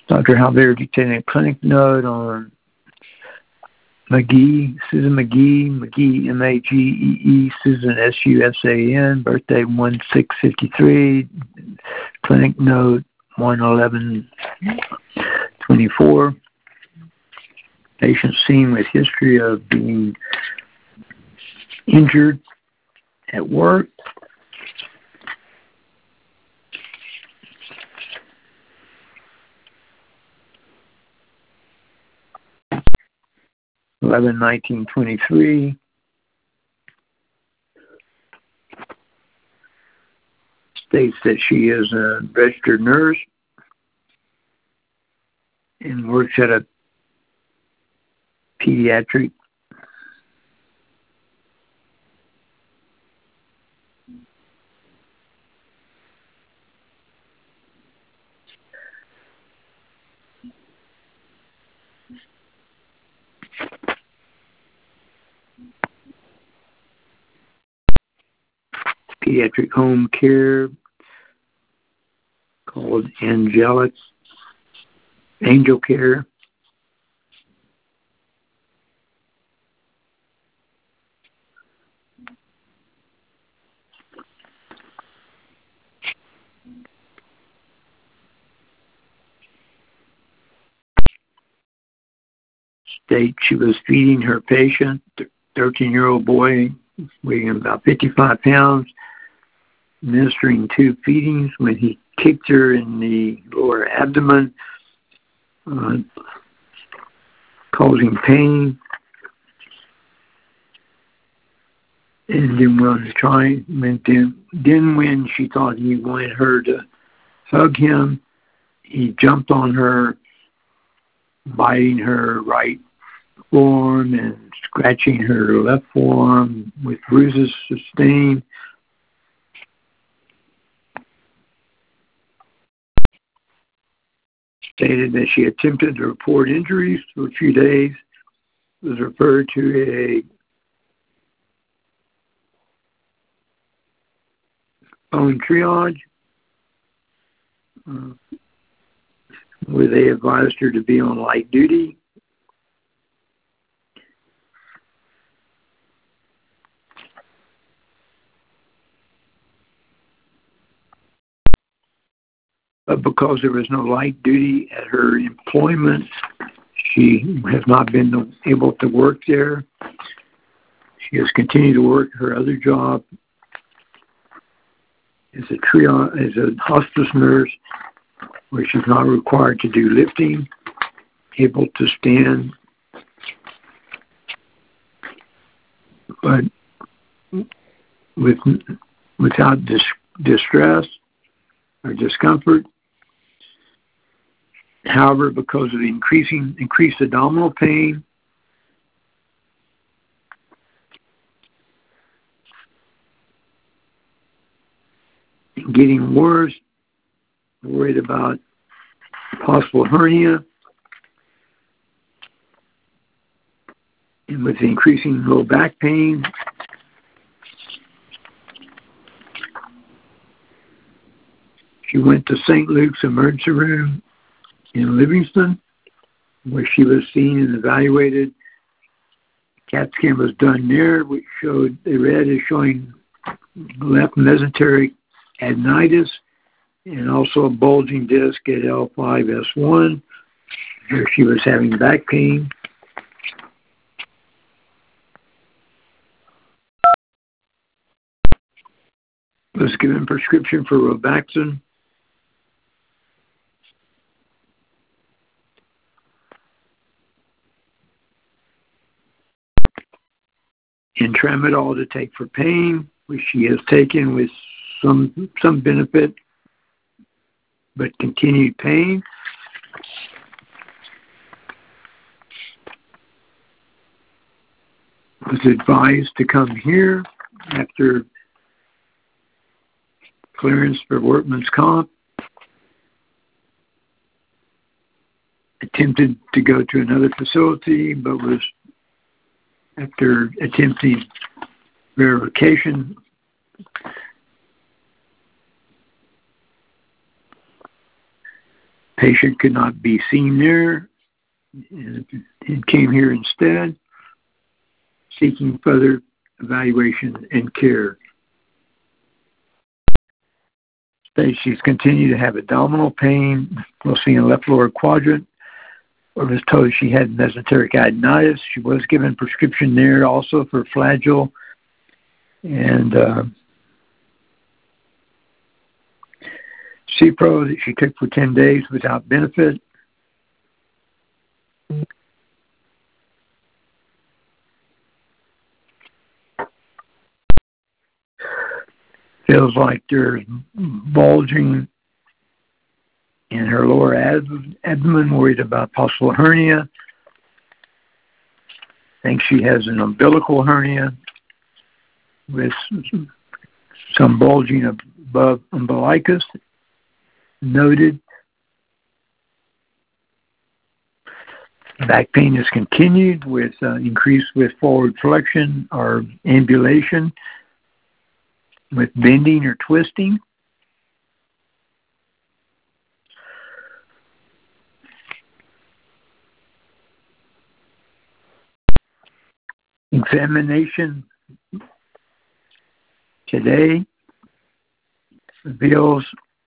Dr. Halbert dictated a clinic note on McGee, Susan McGee, M-A-G-E-E, Susan, S-U-S-A-N, birthday 1/6/53, clinic note 1/11/24. Patient seen with history of being injured at work. (11/19/23). States that she is a registered nurse and works at a pediatric home care called Angel Care. State she was feeding her patient, 13-year-old boy weighing about 55 pounds, administering 2 feedings when he kicked her in the lower abdomen, causing pain. And then when she thought he wanted her to hug him, he jumped on her, biting her right forearm and scratching her left forearm with bruises sustained. Stated that she attempted to report injuries for a few days, was referred to a bone triage, where they advised her to be on light duty. But because there was no light duty at her employment, she has not been able to work there. She has continued to work her other job as a hospice nurse, where she's not required to do lifting, able to stand, but without distress or discomfort. However, because of the increased abdominal pain, getting worse, worried about possible hernia, and with the increasing low back pain, she went to St. Luke's emergency room in Livingston, where she was seen and evaluated. CAT scan was done there, which showed the red is showing left mesenteric adenitis and also a bulging disc at L5-S1, where she was having back pain. Was given prescription for Robaxin. And Tramadol to take for pain, which she has taken with some benefit, but continued pain. Was advised to come here after clearance for workman's comp. Attempted to go to another facility, but was, after attempting verification, Patient could not be seen there and came here instead, seeking further evaluation and care. She's continued to have abdominal pain, mostly in the left lower quadrant. Or was told she had mesenteric adenitis. She was given prescription there also for Flagyl and Cipro that she took for 10 days without benefit. Feels like there's bulging in her lower abdomen, worried about possible hernia. Thinks she has an umbilical hernia with some bulging above umbilicus noted. Back pain is continued with increase with forward flexion or ambulation, with bending or twisting. Examination today reveals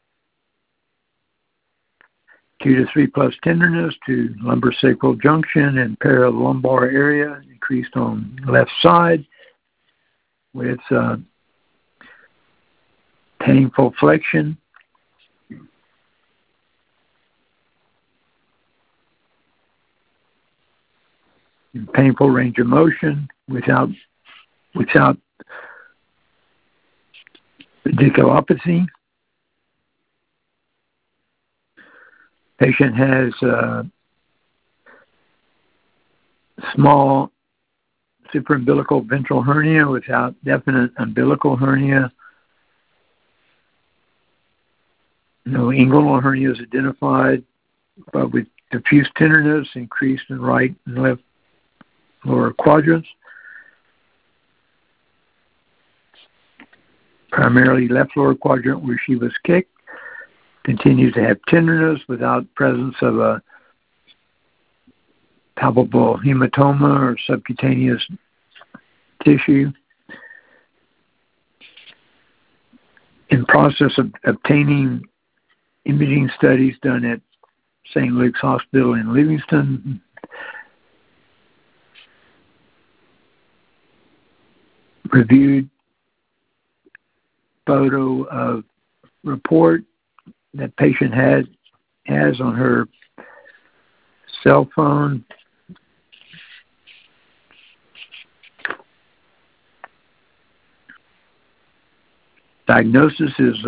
2 to 3 plus tenderness to lumbosacral junction and paralumbar area, increased on left side with painful flexion. Painful range of motion without radiculopathy. Patient has small supraumbilical ventral hernia without definite umbilical hernia. No inguinal hernia is identified, but with diffuse tenderness increased in right and left lower quadrants. Primarily left lower quadrant where she was kicked. Continues to have tenderness without presence of a palpable hematoma or subcutaneous tissue. In process of obtaining imaging studies done at St. Luke's Hospital in Livingston. Reviewed photo of report that patient has on her cell phone. Diagnosis is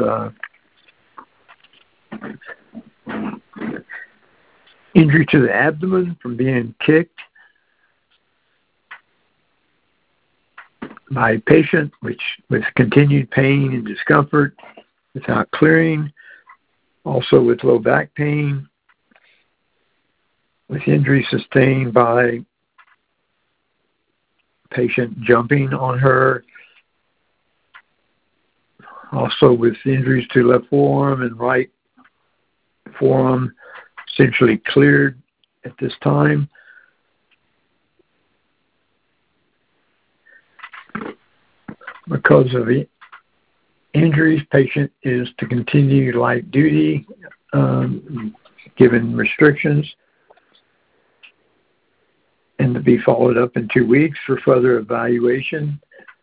injury to the abdomen from being kicked by a patient, which with continued pain and discomfort without clearing, also with low back pain, with injury sustained by patient jumping on her, also with injuries to left forearm and right forearm essentially cleared at this time. Because of the injuries, patient is to continue light duty, given restrictions, and to be followed up in 2 weeks for further evaluation.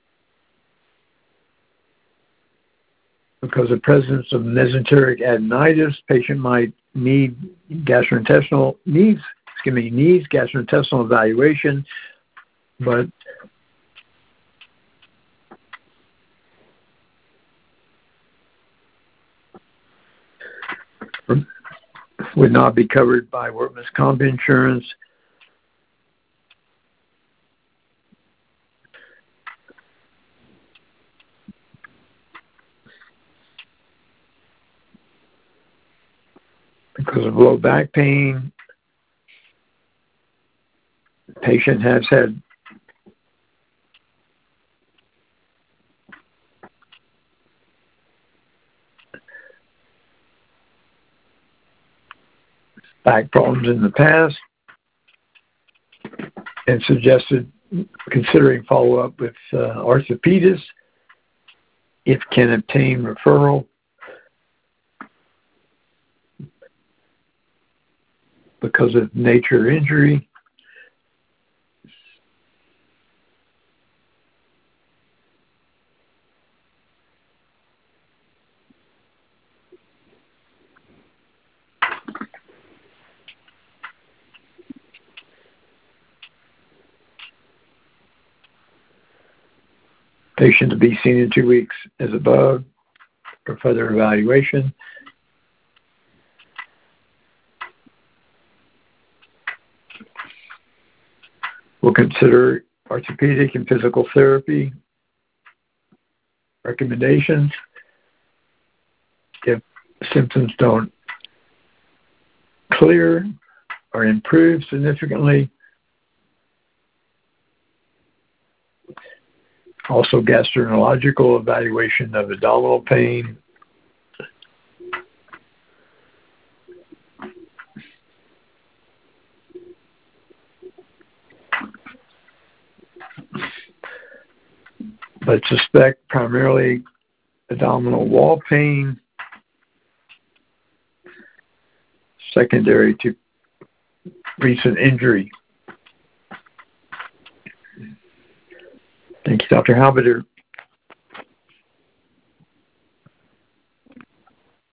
Because of presence of mesenteric adenitis, patient might needs gastrointestinal evaluation, but would not be covered by workman's comp insurance. Because of low back pain, the patient has had back problems in the past, and suggested considering follow-up with orthopedist if can obtain referral because of nature injury. Patient to be seen in 2 weeks as above for further evaluation. We'll consider orthopedic and physical therapy recommendations. If symptoms don't clear or improve significantly, also gastroenterological evaluation of abdominal pain, but suspect primarily abdominal wall pain secondary to recent injury. Thank you, Dr. Halbiter.